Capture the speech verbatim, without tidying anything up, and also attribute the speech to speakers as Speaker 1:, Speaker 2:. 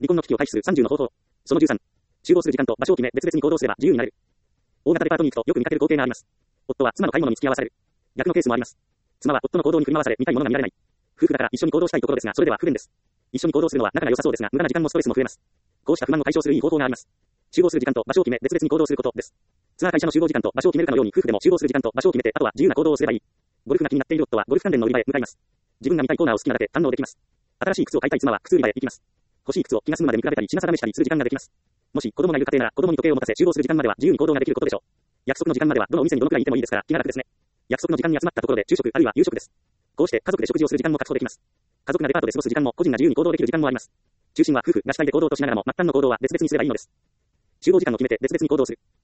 Speaker 1: 離婚の危機を回避するさんじゅうの方法。そのじゅうさん。集合する時間と場所を決め別々に行動すれば自由になれる。大型デパートに行くとよく見かける光景があります。夫は妻の買い物に付き合わされる。逆のケースもあります。妻は夫の行動に振り回され見たいものが見られない。夫婦だから一緒に行動したいところですが、それでは不便です。一緒に行動するのは仲が良さそうですが、無駄な時間もストレスも増えます。こうした不満を解消するいい方法があります。集合する時間と場所を決め別々に行動することです。ツアー会社の集合時間と場所を決めるかのように夫婦でも集合する時間と場所を決めて、あとは自由な行動をすればいい。ゴルフが気になっている夫はゴルフ関連の売り場へ向かいます。自分が見たいコーナーを好きなだけ堪能できます。新しい靴を買いたい妻は靴売り場へ行きます。欲しい靴を気が済むまで見比べたり品定めしたりする時間ができます。もし子供がいる家庭なら子供に時計を持たせ集合する時間までは自由に行動ができることでしょう。約束の時間まではどのお店にどのくらいいてもいいですから気が楽ですね。約束の時間に集まったところで昼食あるいは夕食です。こうして家族で食事をする時間も確保できます。家族がデパートで過ごす時間も個人が自由に行動できる時間もあります。中心は夫婦が主体で行動としながらも末端の行動は別々にすればいいのです。集合時間を決めて別々に行動する。